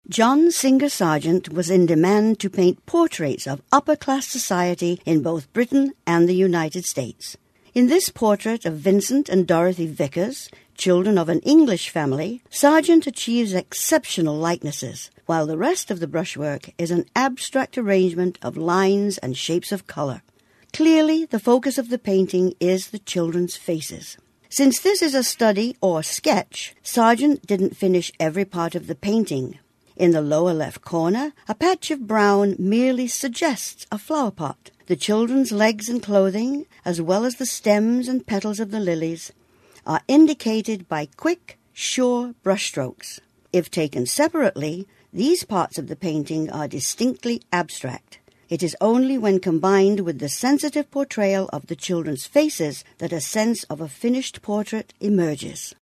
John Singer Sargent was in demand to paint portraits of upper-class society in both Britain and the United States. In this portrait of Vincent and Dorothy Vickers, children of an English family, Sargent achieves exceptional likenesses, while the rest of the brushwork is an abstract arrangement of lines and shapes of color. Clearly, the focus of the painting is the children's faces. Since this is a study or sketch, Sargent didn't finish every part of the painting. In the lower left corner, a patch of brown merely suggests a flower pot. The children's legs and clothing, as well as the stems and petals of the lilies, are indicated by quick, sure brushstrokes. If taken separately, these parts of the painting are distinctly abstract. It is only when combined with the sensitive portrayal of the children's faces that a sense of a finished portrait emerges.